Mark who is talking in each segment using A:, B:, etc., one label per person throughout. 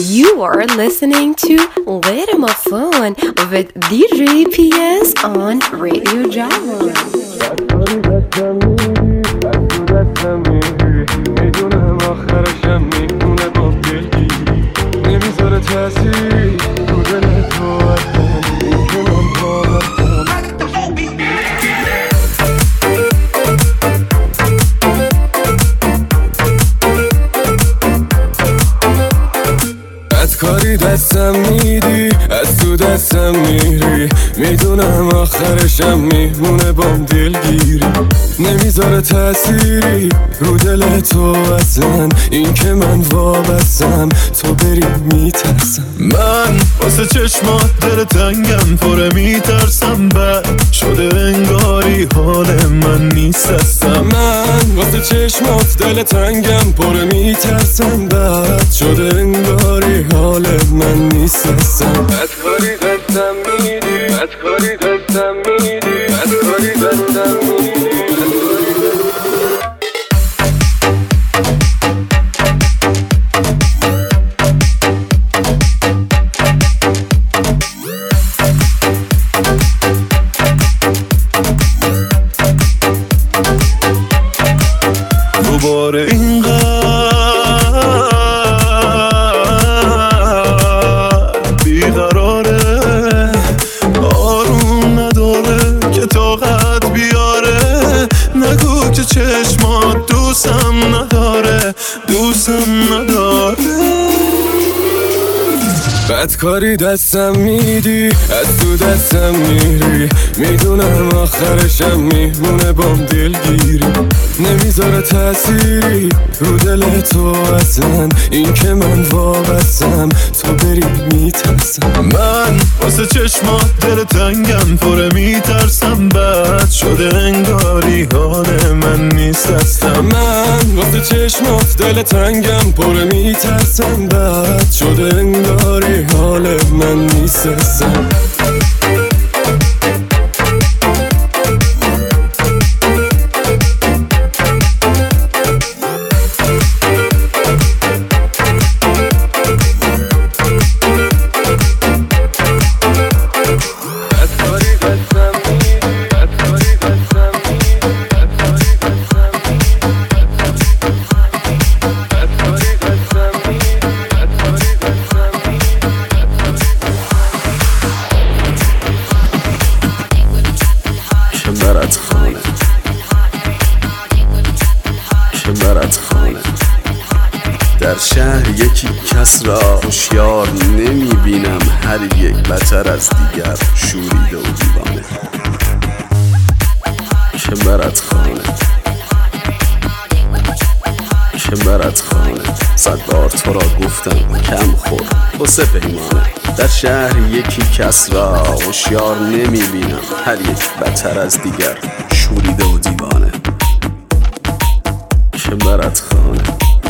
A: You are listening to Little More Fun with DJ PS on Radio Java.
B: کاری دستم میدی از تو دستم میری میدونم آخرشم میمونه بام دلگیری نمیذاره تأثیری رو دل تو اصلا این که من وابستم تو بری میترسم
C: من واسه چشمات دل تنگم پره میترسم بد شده انگاری حال من نیست هستم
B: من واسه چشمات دل تنگم پره میترسم بد شده انگاری حال من نیست هستم بدکاری دستم میدی بدکاری دستم میدی بدکاری دستم میدی
C: دوباره اینقدر بیقراره آروم نداره که طاقت بیاره نگو که چشمات دوستم نداره
B: بدکاری دستم میدی از تو دستم میری میدونم آخرشم میمونه بام دلگیری نمیذاره تأثیری رو دل تو اصلا این که من وابستم تو بری میترسم
C: من واسه چشمات دل تنگم پره میترسم بد شده انگاری حال من نیست هستم
B: من واسه چشمات دل تنگم پره میترسم بد شده انگاری حال من نیست هستم
D: در شهر یکی کس را هوشیار نمیبینم هر یک بتر از دیگر شوریده و دیوانه که برد خانه 100 بار تو را گفتم کم خور واسه پیمانه در شهر یکی کس را هوشیار نمیبینم هر یک بتر از دیگر شوریده و دیوانه که برد خانه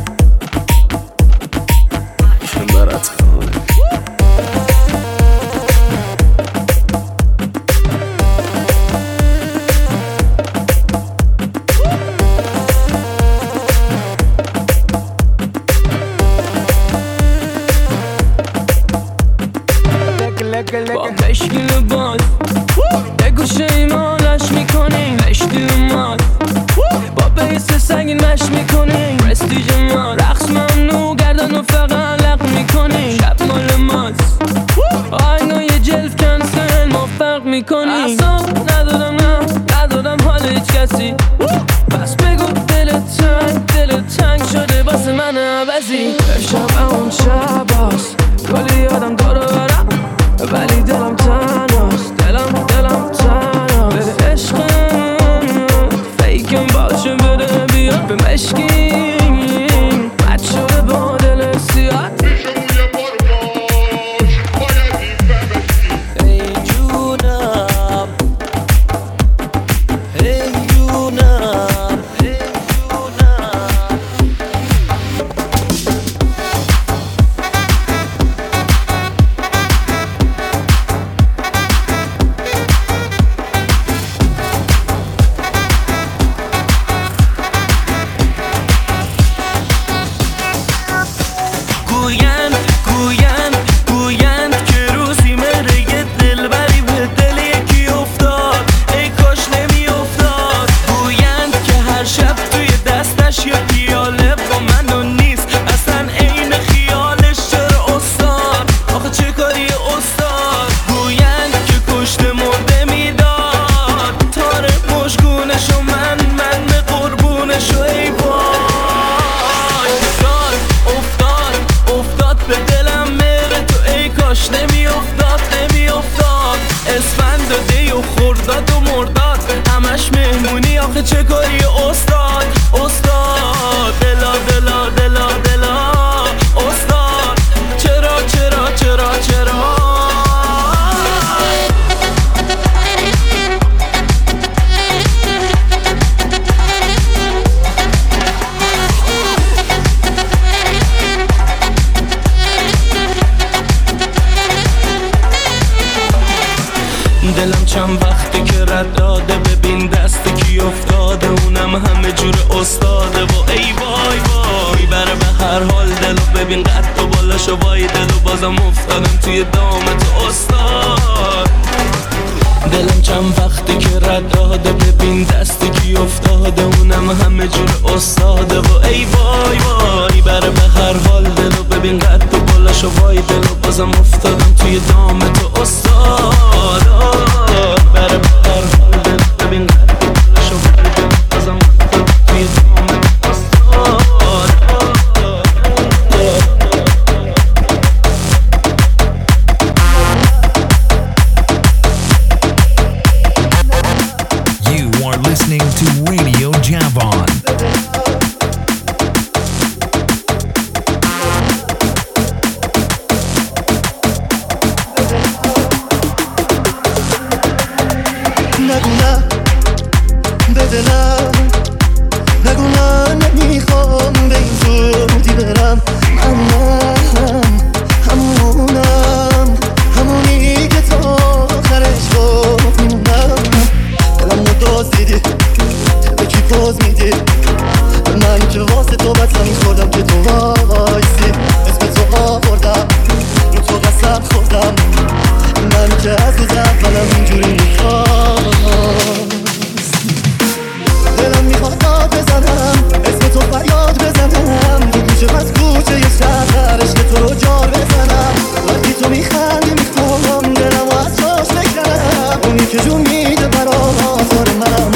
E: با مشکی لباس بگو شیمانش میکنیم مشتی اومد با بیس سنگین مش میکنیم پرستیج ما رقص ممنوع گردن و فقط لق میکنیم شب مال ماست آینو یه جلف کنسل ما فرق میکنیم اصاب ندادم حال هیچ کسی پس بگو دل تنگ شده واسه من عوضی شب اون شب هست کلی آدم دارو برم ولی دلم تنهاست دلم تنهاست بده عشقم فیکم باشه بده بیاد به مشکین بد شده با دل سیاد نشو ای وای. افتاد به دلم مهر تو ای کاش نمی افتاد اسفند و دی و خرداد و مرداد همش مهمونی آخه چه کاری استاد دلا استاد چرا دلم چند وقتی که رد داده ببین دست کی افتاده اونم همه جور استاده و ای وای بره به هر حال دلو ببین قد و بالاشو وای دلو بازم افتادم توی دام تو استاد. دلم چند وقتی که رد داده ببین دست کی افتاده اونم همه جور استاده و ای وای بره به هر حال دلو ببین قد و بالاشو وای دلو بازم افتادم توی دام تو استاد. بره به هر حال دلو ببین قد و بالاشو وای دلو بازم افتادم توی دام تو استاد.
F: Listening to Radio Javon.
G: نگو نه نمیخوام به این زودی برم همونی که تا آخرش گفت میمونم دلم ندازدیدی به کی پوز میدی من که واسه تو بطلا میخوردم که تو وایسی اسم تو آوردم رو تو قسم خوردم من که از روز اولم اینجوری میخواست دلم میخواد داد بزنم اسم تو فریاد بزنم تو کوچه پس کوچه یه شهرش که تو رو جار بزنم وقتی تو میخندی میخوام دلم و از جاش بکنم اونی که جون میده برام آزار منم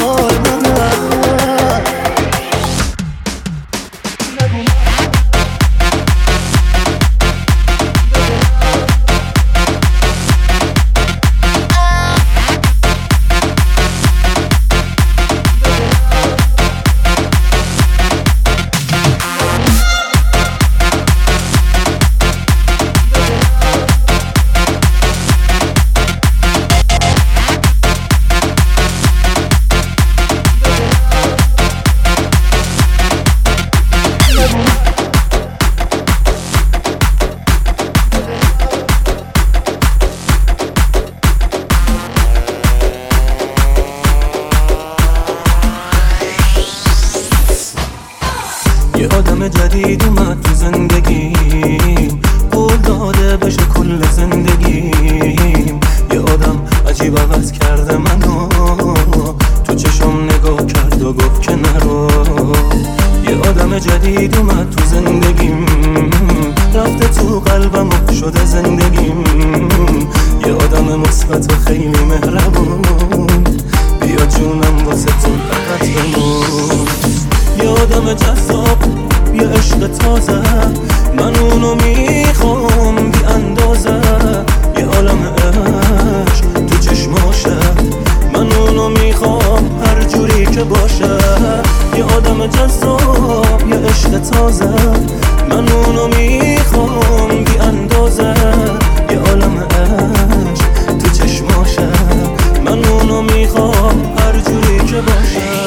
G: جدید اومد تو زندگیم قول داده بشه کل زندگیم یه آدم عجیب عوض کرده منو تو چشم نگاه کرد و گفت که نرو یه آدم جدید اومد تو زندگیم رفته تو قلبم و شده زندگیم یه آدم مثبت و خیلی مهربون بیا جونم واسه تو فقط بمون یه آدم جذاب یه عشق تازه من اونو میخوام بی اندازه یه عالم عشق تو چشماشه من اونو میخوام هر جوری که باشه یه آدم جذاب یه عشق تازه من اونو میخوام بی اندازه یه عالم عشق تو چشماشه من اونو میخوام هر جوری که باشه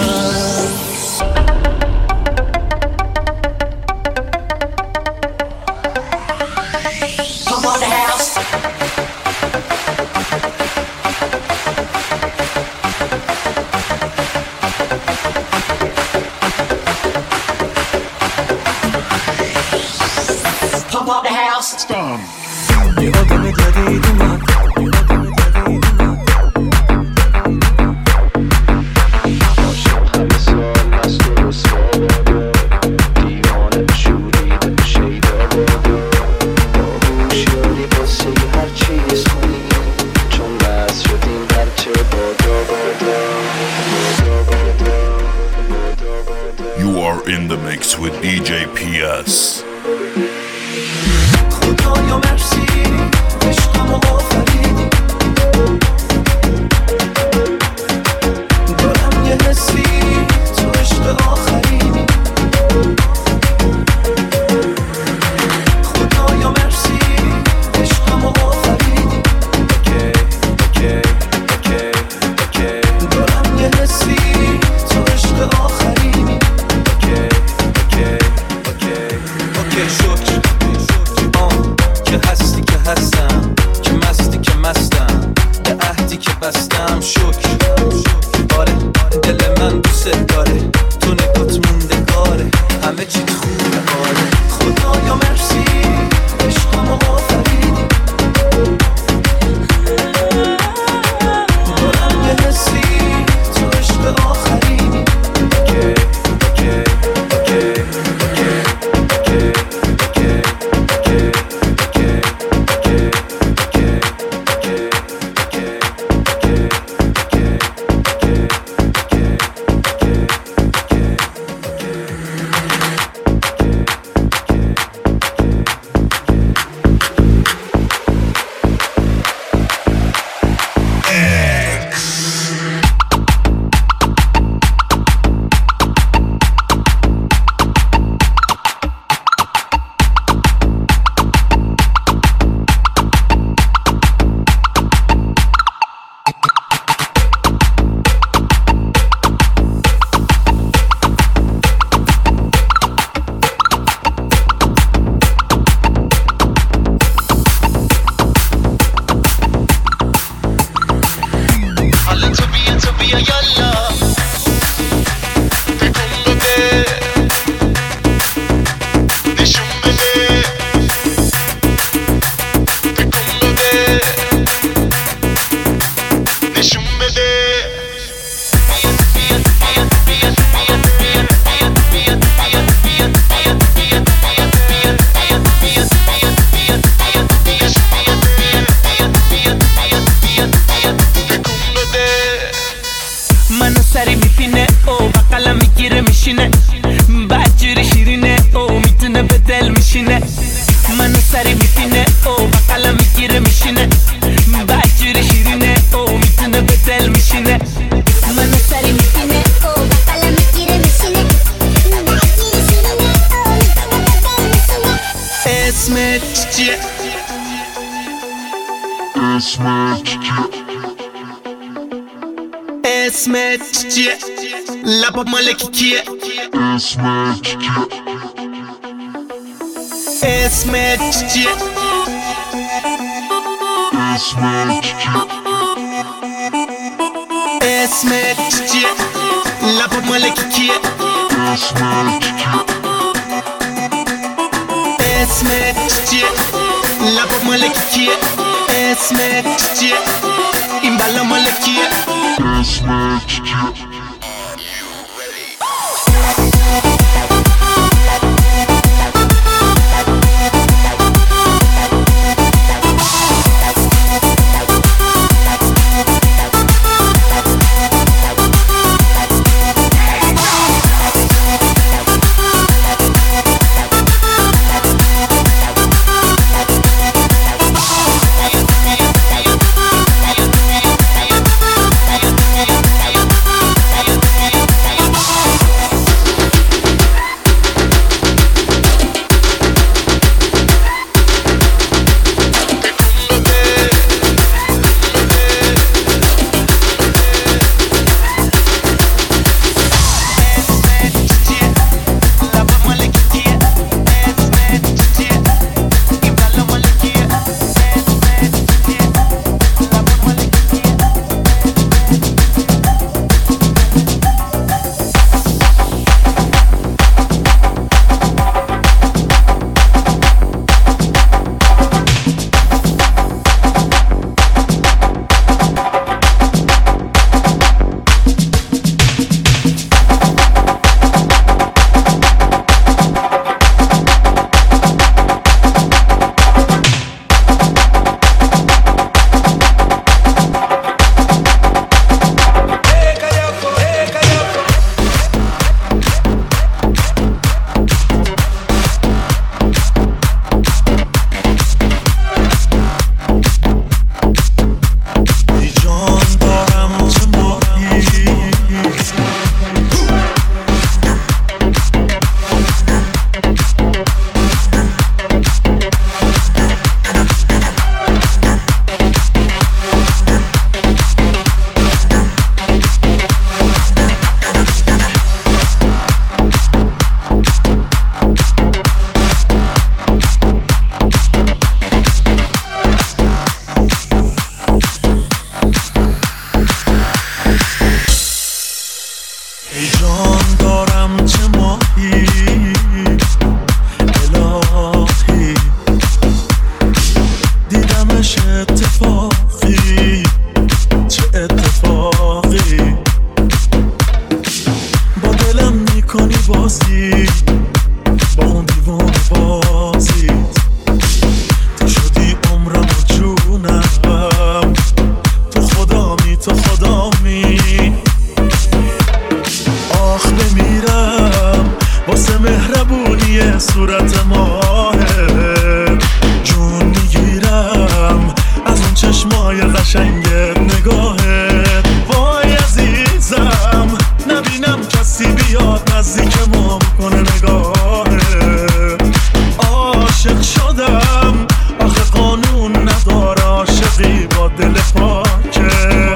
C: You are in the mix with DJ PS.
G: خدایا مرسی عشقمو آفریدی دارم یه حسی تو عشق آخرینی خدایا مرسی عشقمو آفریدی دارم یه حسی تو عشق آخرینی شکر که هستی که هستم که مستی که مستم به عهدی که بستم شکر آره دل من دوست داره تو نگات موندگاره همه چی خوبه آره خدایا مرسی عشقمو آفریدی دارم یه حسی تو عشق آخرینی
H: اسمت چیه؟ لبا مالکی کیه؟ اسمت چیه؟ اسمت چیه؟ اسمت چیه؟ لبا مالکی کیه؟ اسمت چیه؟ لبا مالکی کیه؟ اسمت چیه؟ این بالا مالکیه؟ اسمت چیه؟
C: همچه ماهی الهی دیدمش اتفاقی چه اتفاقی با دلم میکنی بازی با اون دیوان بازیت تو شدی عمرم و جونم تو خدامی تو خدامی آخ بمیرم واسه مهربونی صورت ماهت جون میگیرم از اون چشمای قشنگت نگاهت وای عزیزم نبینم کسی بیاد نزدیکمو بکنه نگاهت عاشق شدم آخه قانون نداره عاشقی با دل پاکه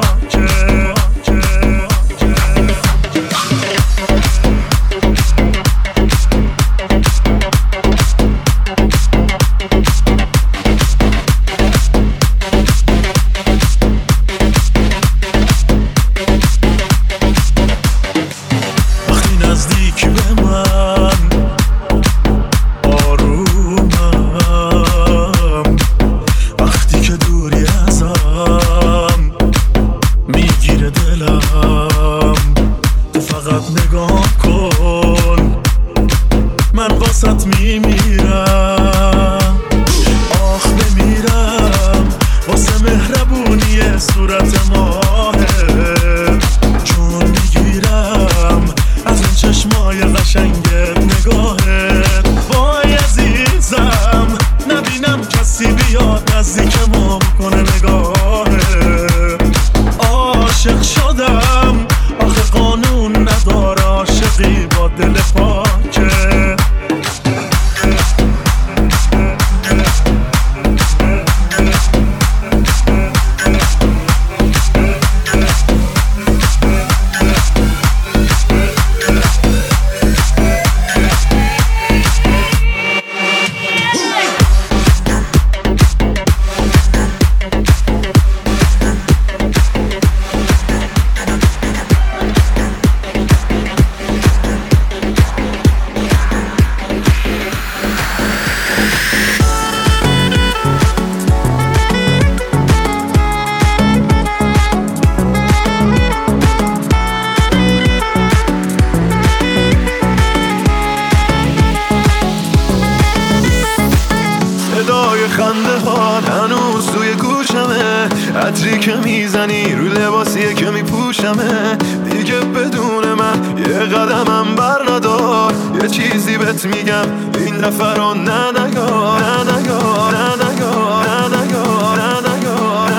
I: عطری که میزنی رو لباسیه که میپوشمه دیگه بدون من یه قدمم بر ندار یه چیزی بهت میگم این دفعه رو نه نگار نه نگار نه نگار نه نگار نه نگار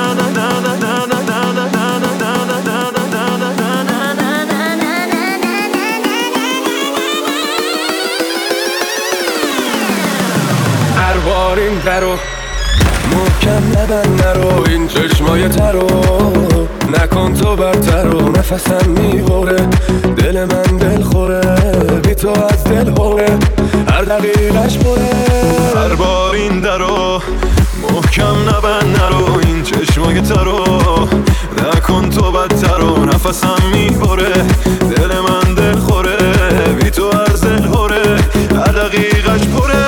B: هر بار این درو محکم نبند نرو این چشمای ترو نکن تو برترو نفسم میبره دل من دل خوره بی تو از دل هوره هر دقیقش پره
C: هر بار این درو محکم نبند نرو این چشمای ترو نکن تو بدترو نفسم میبره دل من دل خوره بی تو از دل هوره هر دقیقش پره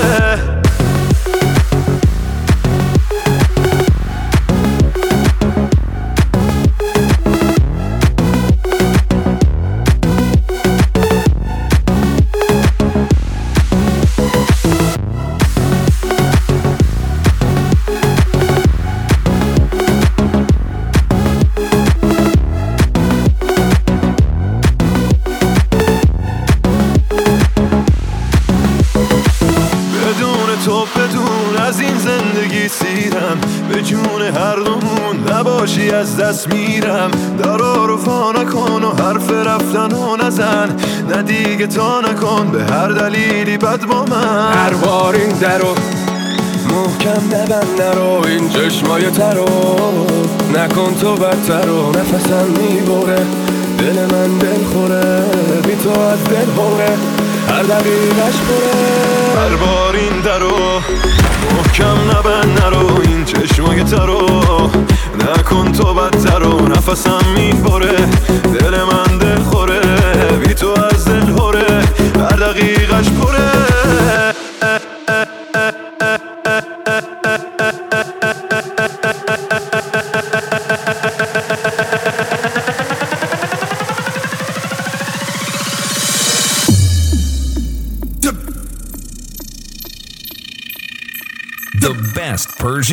C: به جون هر دومون نباشی از دست میرم درا رو فا نکن و حرف رفتن و نزن نه دیگه تا نکن به هر دلیلی بد با من
B: هر بار این درو محکم نبند نرو این چشمای ترو نکن تو بدترو نفسم میبره دل من دل خوره بی تو از دل هوره هر دقیقش پره
C: هر بار این درو محکم نبند نرو این چشمای ترو نکن تو بدترو نفسم میبره دل من دل خوره بی تو از دل هوره
F: best Persian